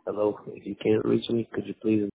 Hello, if you can't reach me, could you please